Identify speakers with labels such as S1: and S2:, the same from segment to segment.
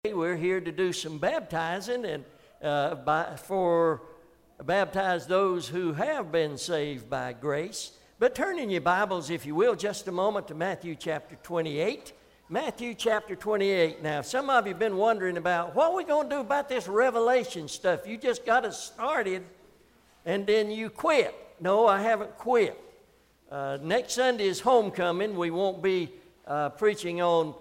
S1: We're here to do some baptizing and baptize those who have been saved by grace. But turn in your Bibles, if you will, just a moment to Matthew chapter 28. Matthew chapter 28. Now, some of you have been wondering about what we're going to do about this Revelation stuff. You just got us started and then you quit. No, I haven't quit. Next Sunday is homecoming. We won't be preaching on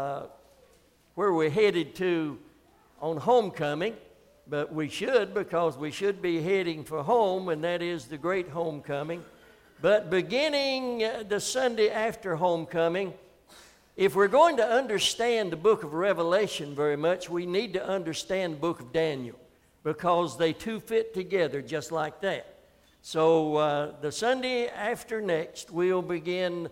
S1: where we're headed to on homecoming, but we should, because we should be heading for home, and that is the great homecoming. But beginning the Sunday after homecoming, if we're going to understand the book of Revelation very much, we need to understand the book of Daniel, because they two fit together just like that. So the Sunday after next, we'll begin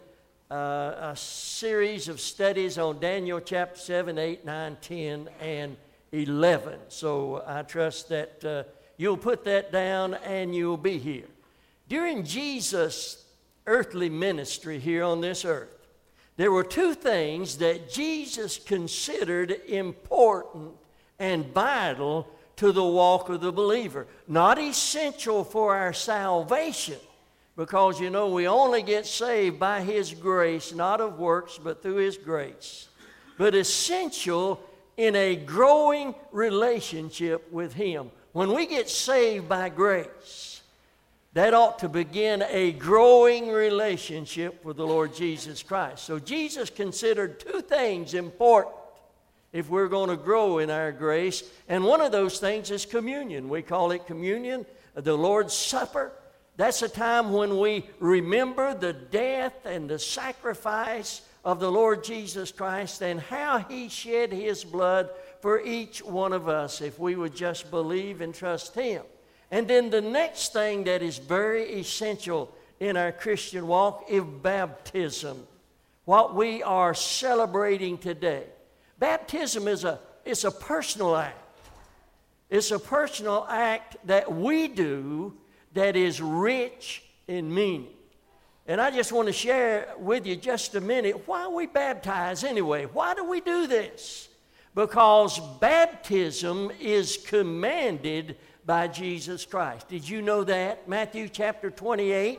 S1: a series of studies on Daniel chapter 7, 8, 9, 10, and 11. So I trust that you'll put that down and you'll be here. During Jesus' earthly ministry here on this earth, there were two things that Jesus considered important and vital to the walk of the believer. Not essential for our salvation, because, you know, we only get saved by His grace, not of works, but through His grace. But essential in a growing relationship with Him. When we get saved by grace, that ought to begin a growing relationship with the Lord Jesus Christ. So Jesus considered two things important if we're going to grow in our grace. And one of those things is communion. We call it communion, the Lord's Supper. That's a time when we remember the death and the sacrifice of the Lord Jesus Christ and how He shed His blood for each one of us if we would just believe and trust Him. And then the next thing that is very essential in our Christian walk is baptism, what we are celebrating today. Baptism is a personal act. It's a personal act that we do that is rich in meaning. And I just want to share with you just a minute why we baptize anyway. Why do we do this? Because baptism is commanded by Jesus Christ. Did you know that? Matthew chapter 28,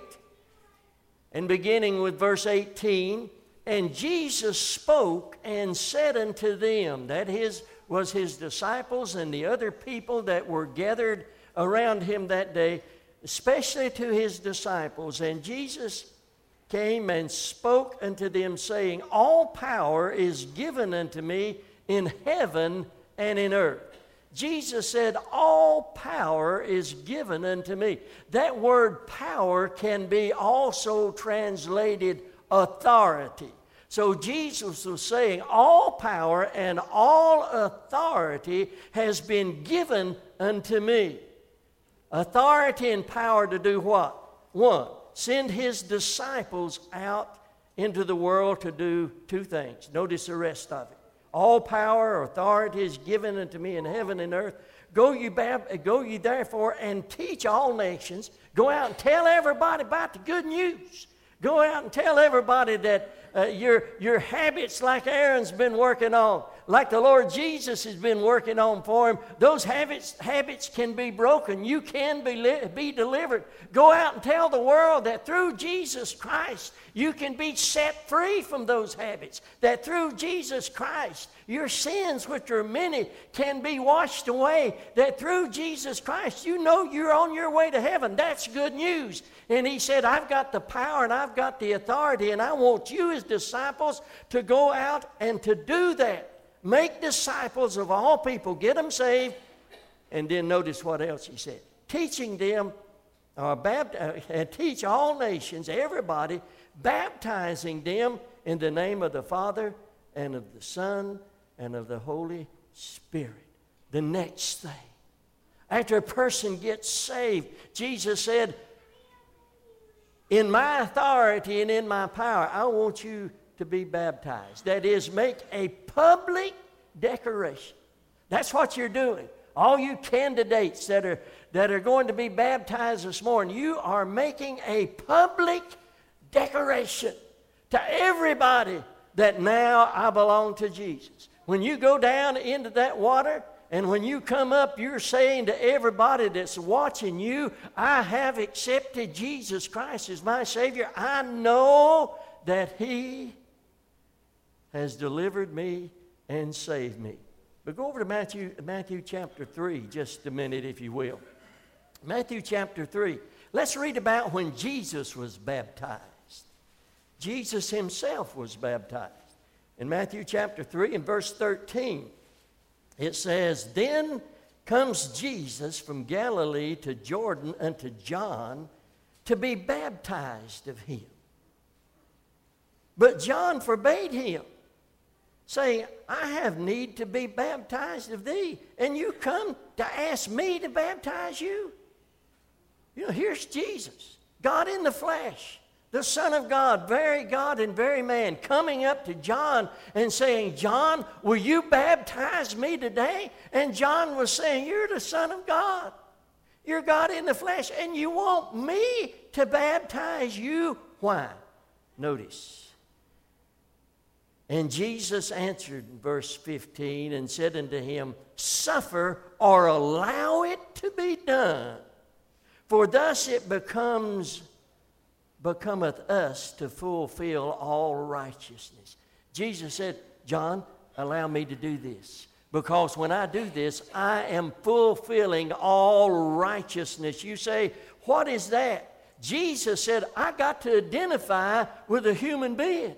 S1: and beginning with verse 18, and Jesus spoke and said unto them, that was His disciples and the other people that were gathered around Him that day, especially to His disciples. And Jesus came and spoke unto them, saying, all power is given unto me in heaven and in earth. Jesus said, all power is given unto me. That word power can be also translated authority. So Jesus was saying, all power and all authority has been given unto me. Authority and power to do what? One, send His disciples out into the world to do two things. Notice the rest of it. All power or authority is given unto me in heaven and earth. Go ye therefore and teach all nations. Go out and tell everybody about the good news. Go out and tell everybody that your habits, like Aaron's been working on, like the Lord Jesus has been working on for him, those habits can be broken. You can be delivered. Go out and tell the world that through Jesus Christ you can be set free from those habits. That through Jesus Christ your sins, which are many, can be washed away. That through Jesus Christ you know you're on your way to heaven. That's good news. And He said, I've got the power and I've got the authority, and I want you as disciples to go out and to do that. Make disciples of all people, get them saved, and then notice what else He said. Teaching them, teach all nations, everybody, baptizing them in the name of the Father and of the Son and of the Holy Spirit. The next thing, after a person gets saved, Jesus said, in my authority and in my power, I want you to be baptized. That is, make a public declaration. That's what you're doing. All you candidates that are going to be baptized this morning, you are making a public declaration to everybody that now I belong to Jesus. When you go down into that water, and when you come up, you're saying to everybody that's watching you, I have accepted Jesus Christ as my Savior. I know that He has delivered me and saved me. But go over to Matthew chapter 3 just a minute, if you will. Matthew chapter 3. Let's read about when Jesus was baptized. Jesus Himself was baptized. In Matthew chapter 3 and verse 13, it says, Then comes Jesus from Galilee to Jordan unto John to be baptized of him. But John forbade him, saying, I have need to be baptized of thee, and you come to ask me to baptize you? You know, here's Jesus, God in the flesh, the Son of God, very God and very man, coming up to John and saying, John, will you baptize me today? And John was saying, you're the Son of God. You're God in the flesh, and you want me to baptize you? Why? Notice. And Jesus answered, verse 15, and said unto him, Suffer or allow it to be done, for thus it becometh us to fulfill all righteousness. Jesus said, John, allow me to do this, because when I do this, I am fulfilling all righteousness. You say, what is that? Jesus said, I got to identify with a human being.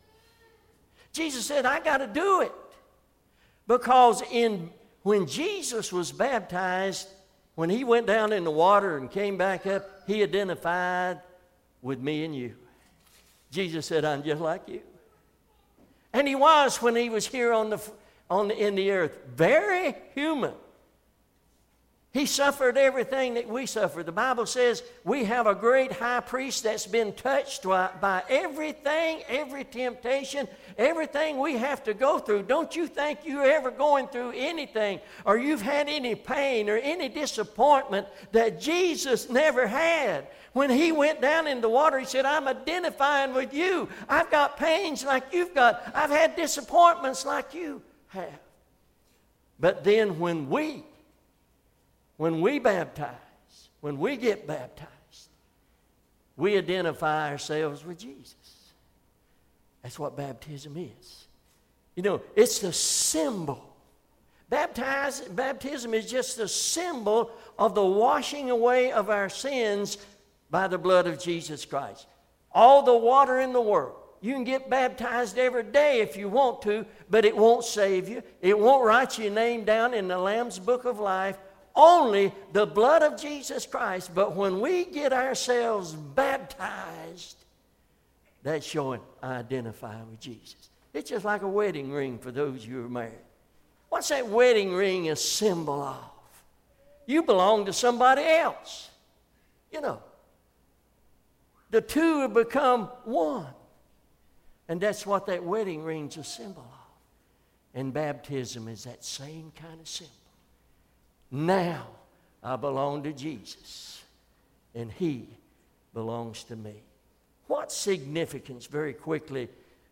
S1: Jesus said, I got to do it. Because when Jesus was baptized, when He went down in the water and came back up, He identified with me and you. Jesus said, I'm just like you. And He was when He was here in the earth, very human. He suffered everything that we suffer. The Bible says we have a great high priest that's been touched by everything, every temptation, everything we have to go through. Don't you think you're ever going through anything, or you've had any pain or any disappointment that Jesus never had? When He went down in the water, He said, I'm identifying with you. I've got pains like you've got. I've had disappointments like you have. But then when we baptize, when we get baptized, we identify ourselves with Jesus. That's what baptism is. You know, it's the symbol. Baptism is just a symbol of the washing away of our sins by the blood of Jesus Christ. All the water in the world. You can get baptized every day if you want to, but it won't save you. It won't write your name down in the Lamb's Book of Life. Only the blood of Jesus Christ. But when we get ourselves baptized, that's showing I identify with Jesus. It's just like a wedding ring for those who are married. What's that wedding ring a symbol of? You belong to somebody else. You know, the two have become one. And that's what that wedding ring's a symbol of. And baptism is that same kind of symbol. Now I belong to Jesus, and He belongs to me. What significance, very quickly,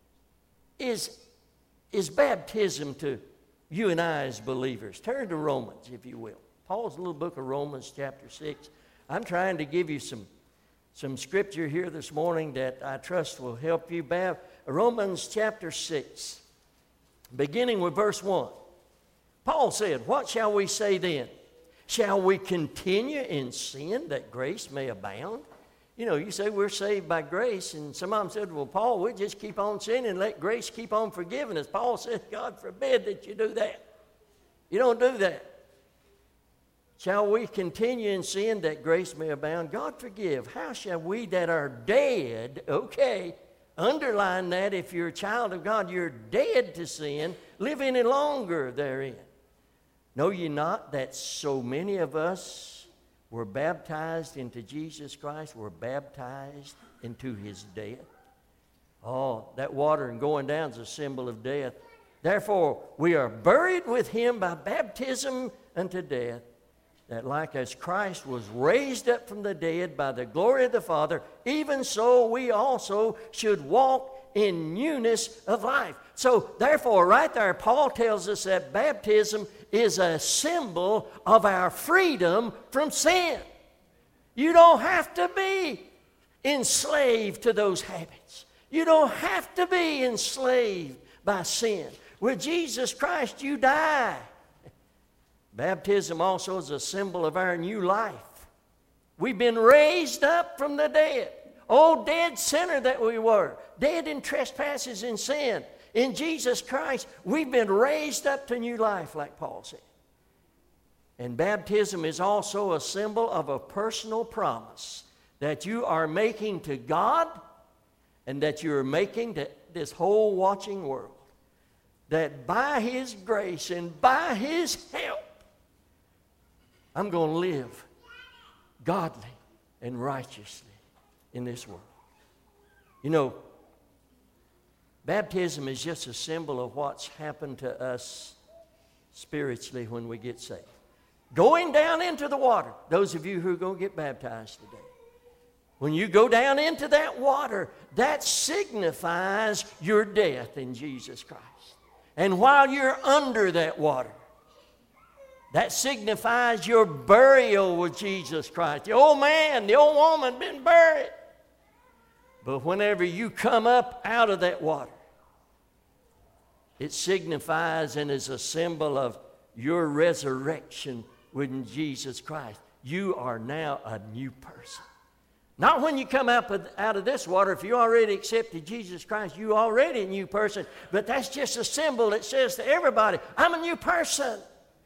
S1: is baptism to you and I as believers? Turn to Romans, if you will. Paul's little book of Romans, chapter 6. I'm trying to give you some scripture here this morning that I trust will help you. Romans chapter 6, beginning with verse 1. Paul said, what shall we say then? Shall we continue in sin that grace may abound? You know, you say we're saved by grace, and some of them said, well, Paul, we'll just keep on sinning and let grace keep on forgiving us. Paul said, God forbid that you do that. You don't do that. Shall we continue in sin that grace may abound? God forgive. How shall we that are dead, okay, underline that if you're a child of God, you're dead to sin, live any longer therein? Know ye not that so many of us were baptized into Jesus Christ, were baptized into His death? Oh, that water and going down is a symbol of death. Therefore, we are buried with Him by baptism unto death, that like as Christ was raised up from the dead by the glory of the Father, even so we also should walk in newness of life. So therefore, right there, Paul tells us that baptism is a symbol of our freedom from sin. You don't have to be enslaved to those habits. You don't have to be enslaved by sin. With Jesus Christ, you die. Baptism also is a symbol of our new life. We've been raised up from the dead. Oh, dead sinner that we were, dead in trespasses and sin. In Jesus Christ, we've been raised up to new life, like Paul said. And baptism is also a symbol of a personal promise that you are making to God and that you are making to this whole watching world. That by His grace and by His help, I'm going to live godly and righteously in this world. You know, baptism is just a symbol of what's happened to us spiritually when we get saved. Going down into the water, those of you who are going to get baptized today, when you go down into that water, that signifies your death in Jesus Christ. And while you're under that water, that signifies your burial with Jesus Christ. The old man, the old woman been buried. But whenever you come up out of that water, it signifies and is a symbol of your resurrection with Jesus Christ. You are now a new person. Not when you come out of this water. If you already accepted Jesus Christ, you're already a new person. But that's just a symbol that says to everybody, I'm a new person.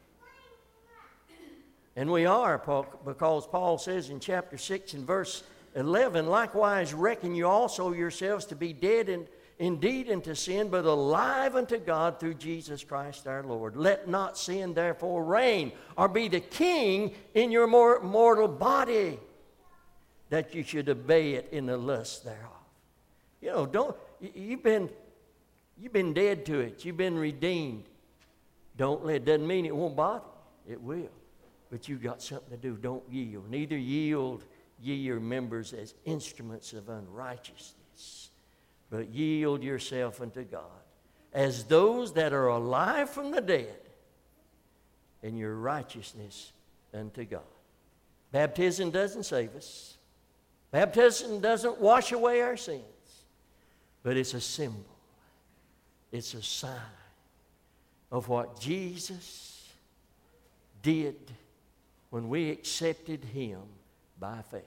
S1: And we are, because Paul says in chapter 6 and verse 11, likewise reckon you also yourselves to be dead indeed unto sin, but alive unto God through Jesus Christ our Lord. Let not sin therefore reign or be the king in your mortal body, that you should obey it in the lust thereof. You know, you've been dead to it. You've been redeemed. Don't let it. Doesn't mean it won't bother you. It will. But you've got something to do. Don't yield. Neither yield ye your members as instruments of unrighteousness, but yield yourself unto God as those that are alive from the dead, and your righteousness unto God. Baptism doesn't save us. Baptism doesn't wash away our sins, but it's a symbol. It's a sign of what Jesus did when we accepted Him by faith.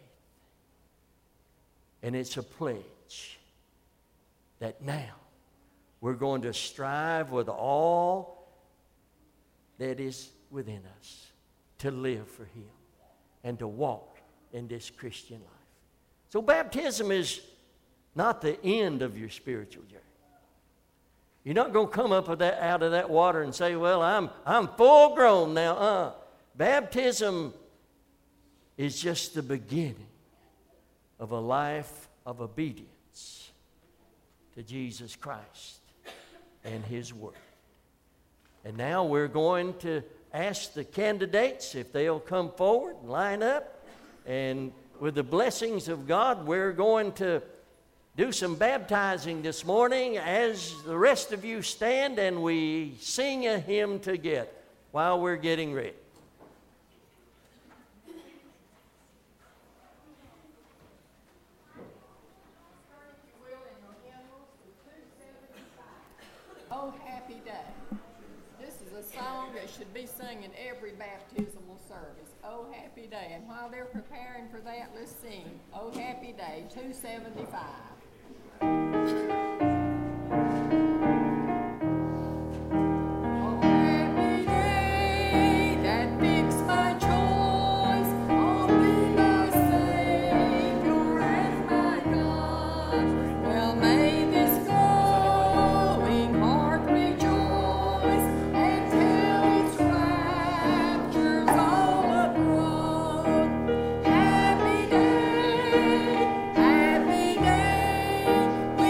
S1: And it's a pledge that now we're going to strive with all that is within us to live for Him and to walk in this Christian life. So baptism is not the end of your spiritual journey. You're not going to come up out of that water and say, well, I'm full grown now. Baptism is just the beginning of a life of obedience to Jesus Christ and His Word. And now we're going to ask the candidates if they'll come forward and line up. And with the blessings of God, we're going to do some baptizing this morning as the rest of you stand and we sing a hymn together while we're getting ready.
S2: Oh, happy day. This is a song that should be sung in every baptismal service. Oh, happy day. And while they're preparing for that, let's sing Oh, happy day, 275.
S3: We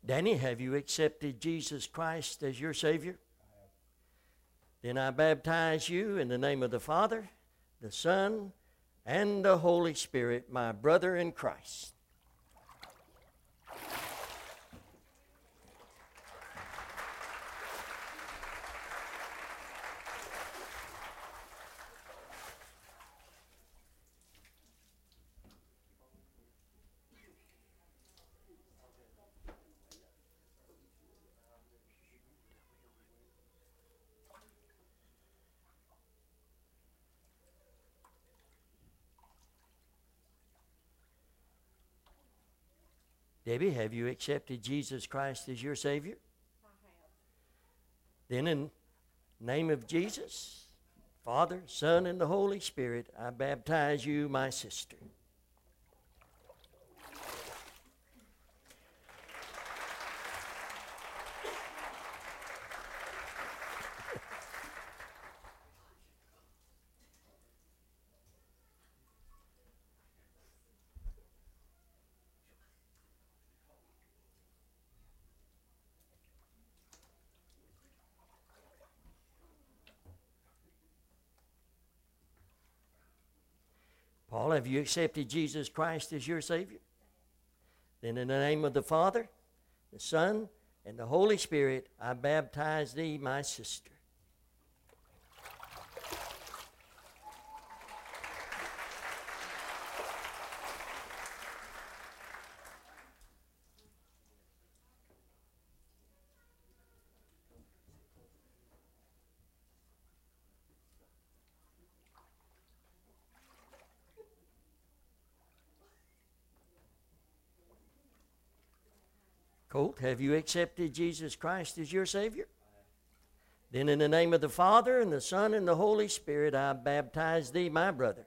S1: Danny, have you accepted Jesus Christ as your Savior? Then I baptize you in the name of the Father, the Son, and the Holy Spirit, my brother in Christ. Debbie, have you accepted Jesus Christ as your Savior?
S2: I have.
S1: Then in the name of Jesus, Father, Son, and the Holy Spirit, I baptize you, my sister. Paul, have you accepted Jesus Christ as your Savior? Then in the name of the Father, the Son, and the Holy Spirit, I baptize thee, my sister. Colt, have you accepted Jesus Christ as your Savior? Then in the name of the Father, and the Son, and the Holy Spirit, I baptize thee, my brother.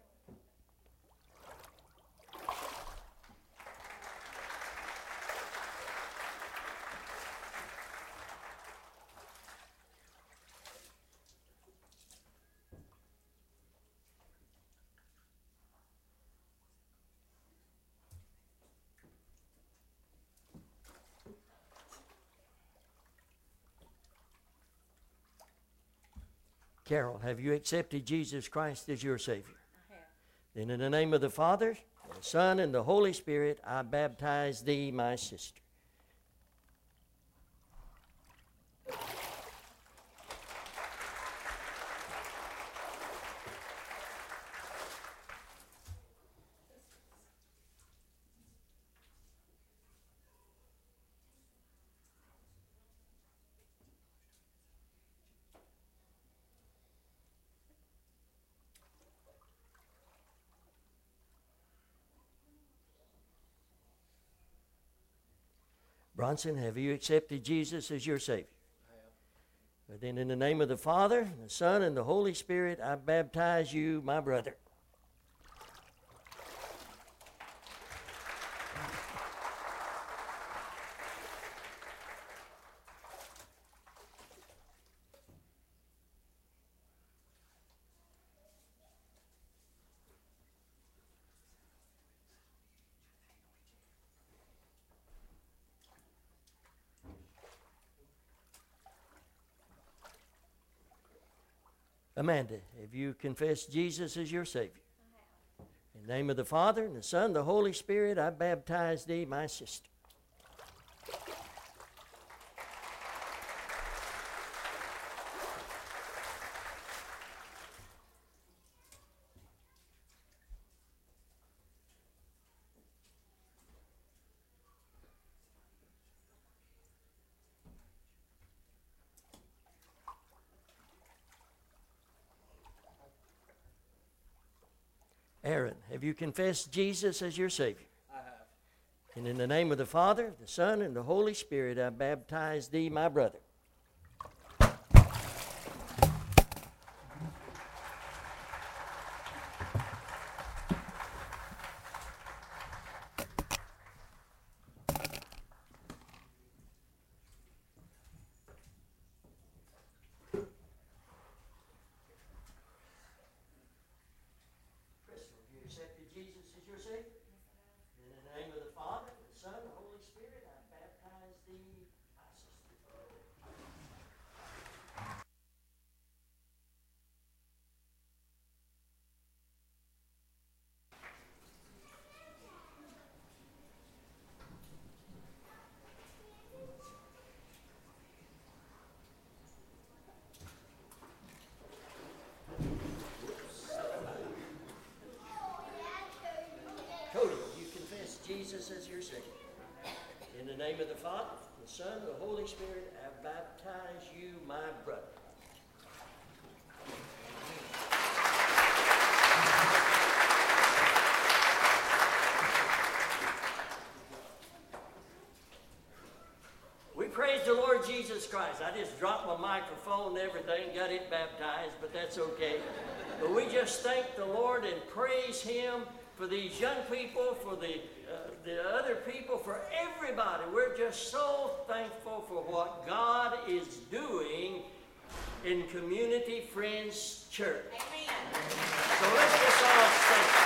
S1: Carol, have you accepted Jesus Christ as your Savior?
S2: I have.
S1: Then in the name of the Father, the Son, and the Holy Spirit, I baptize thee, my sister. Bronson, have you accepted Jesus as your Savior? I have. Then in the name of the Father, the Son, and the Holy Spirit, I baptize you, my brother. Amanda, have you confessed Jesus as your Savior?
S2: I have.
S1: In the name of the Father, and the Son, and the Holy Spirit, I baptize thee, my sister. Aaron, have you confessed Jesus as your Savior?
S3: I have.
S1: And in the name of the Father, the Son, and the Holy Spirit, I baptize thee, my brother. Crystal, have you accepted Jesus as your Savior? In the name of the Father, the Son, and the Holy Spirit, I baptize thee, second. In the name of the Father, the Son, and the Holy Spirit, I baptize you, my brother. We praise the Lord Jesus Christ. I just dropped my microphone and everything, got it baptized, but that's okay. But we just thank the Lord and praise Him for these young people, for the other people, for everybody. We're just so thankful for what God is doing in Community Friends Church. Amen. So let's just all stand.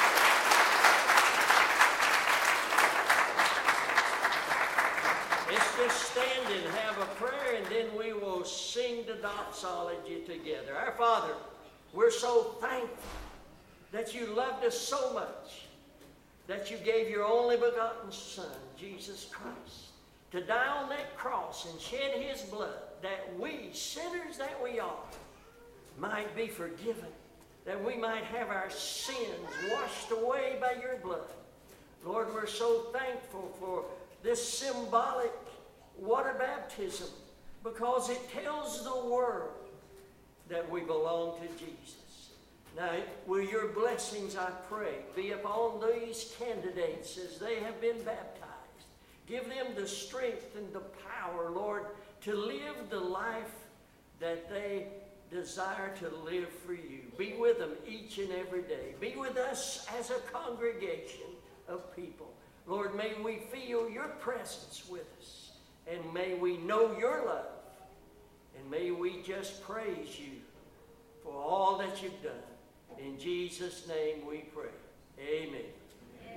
S1: Let's just stand and have a prayer, and then we will sing the doxology together. Our Father, we're so thankful that you loved us so much, that you gave your only begotten Son, Jesus Christ, to die on that cross and shed His blood, that we, sinners that we are, might be forgiven, that we might have our sins washed away by your blood. Lord, we're so thankful for this symbolic water baptism, because it tells the world that we belong to Jesus. Now, will your blessings, I pray, be upon these candidates as they have been baptized. Give them the strength and the power, Lord, to live the life that they desire to live for you. Be with them each and every day. Be with us as a congregation of people. Lord, may we feel your presence with us, and may we know your love, and may we just praise you for all that you've done. In Jesus' name we pray. Amen.